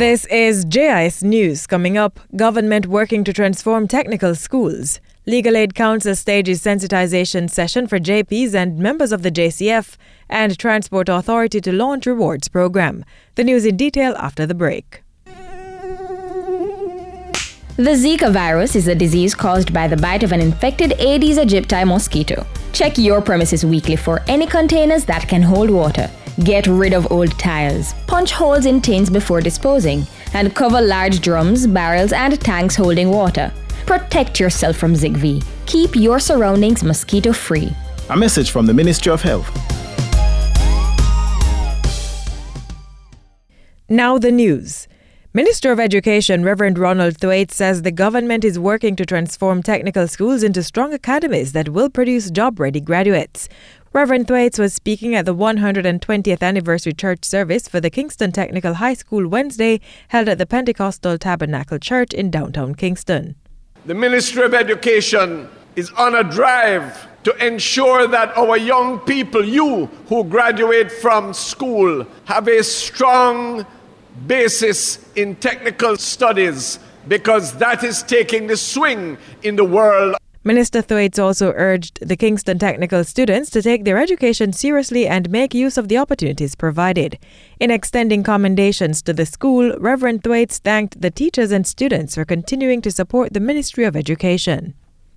This is JIS News. Coming up, government working to transform technical schools. Legal Aid Council stages sensitization session for JPs and members of the JCF, and Transport Authority to launch rewards program. The news in detail after the break. The Zika virus is a disease caused by the bite of an infected Aedes aegypti mosquito. Check your premises weekly for any containers that can hold water. Get rid of old tires, punch holes in tins before disposing, and cover large drums, barrels, and tanks holding water. Protect yourself from ZIKV. Keep your surroundings mosquito-free. A message from the Ministry of Health. Now the news. Minister of Education Reverend Ronald Thwaites says the government is working to transform technical schools into strong academies that will produce job-ready graduates. Reverend Thwaites was speaking at the 120th anniversary church service for the Kingston Technical High School Wednesday, held at the Pentecostal Tabernacle Church in downtown Kingston. The Ministry of Education is on a drive to ensure that our young people, you who graduate from school, have a strong basis in technical studies, because that is taking the swing in the world. Minister Thwaites also urged the Kingston Technical students to take their education seriously and make use of the opportunities provided. In extending commendations to the school, Reverend Thwaites thanked the teachers and students for continuing to support the Ministry of Education.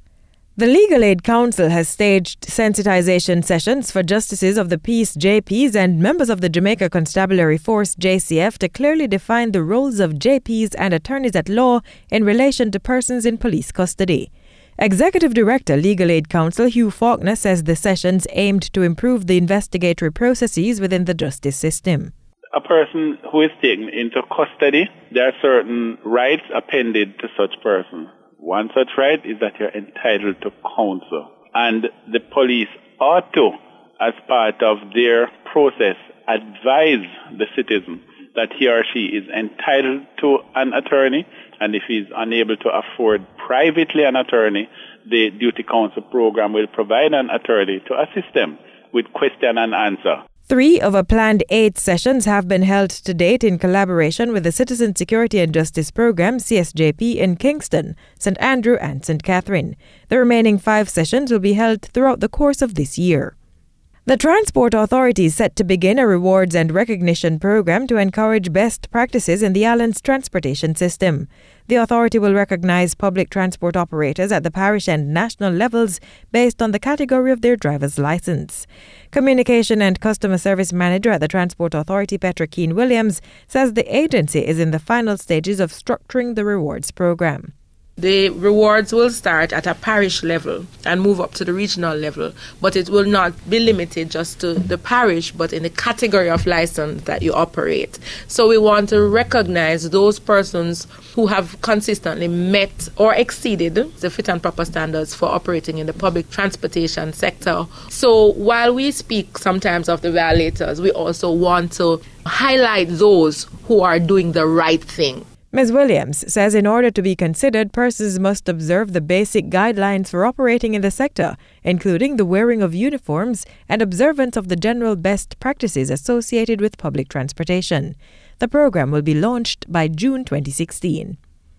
The Legal Aid Council has staged sensitization sessions for Justices of the Peace JPs and members of the Jamaica Constabulary Force JCF to clearly define the roles of JPs and attorneys at law in relation to persons in police custody. Executive Director, Legal Aid Council Hugh Faulkner says the sessions aimed to improve the investigatory processes within the justice system. A person who is taken into custody, there are certain rights appended to such person. One such right is that you're entitled to counsel. And the police ought to, as part of their process, advise the citizen that he or she is entitled to an attorney, and if he's unable to afford privately an attorney, the Duty Counsel program will provide an attorney to assist them with question and answer. 3 of a planned 8 sessions have been held to date in collaboration with the Citizen Security and Justice Program, CSJP, in Kingston, St. Andrew and St. Catherine. The remaining 5 sessions will be held throughout the course of this year. The Transport Authority is set to begin a rewards and recognition program to encourage best practices in the island's transportation system. The authority will recognize public transport operators at the parish and national levels based on the category of their driver's license. Communication and Customer Service Manager at the Transport Authority, Petra Keane Williams, says the agency is in the final stages of structuring the rewards program. The rewards will start at a parish level and move up to the regional level, but it will not be limited just to the parish, but in the category of license that you operate. So we want to recognize those persons who have consistently met or exceeded the fit and proper standards for operating in the public transportation sector. So while we speak sometimes of the violators, we also want to highlight those who are doing the right thing. Ms. Williams says in order to be considered, persons must observe the basic guidelines for operating in the sector, including the wearing of uniforms and observance of the general best practices associated with public transportation. The program will be launched by June 2016.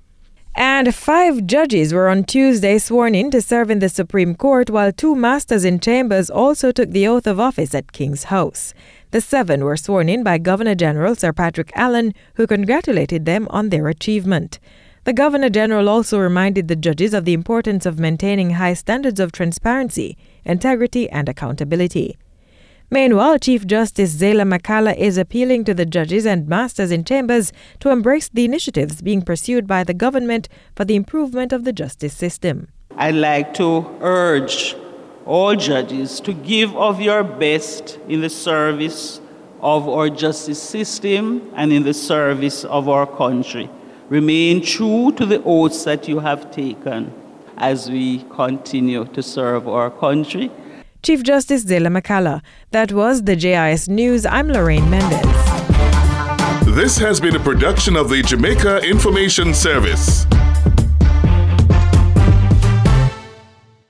And 5 judges were on Tuesday sworn in to serve in the Supreme Court, while 2 masters in chambers also took the oath of office at King's House. The 7 were sworn in by Governor-General Sir Patrick Allen, who congratulated them on their achievement. The Governor-General also reminded the judges of the importance of maintaining high standards of transparency, integrity, and accountability. Meanwhile, Chief Justice Zela Makala is appealing to the judges and masters in chambers to embrace the initiatives being pursued by the government for the improvement of the justice system. I'd like to urge all judges to give of your best in the service of our justice system and in the service of our country. Remain true to the oaths that you have taken as we continue to serve our country. Chief Justice Zela Makala. That was the JIS News. I'm Lorraine Mendez. This has been a production of the Jamaica Information Service.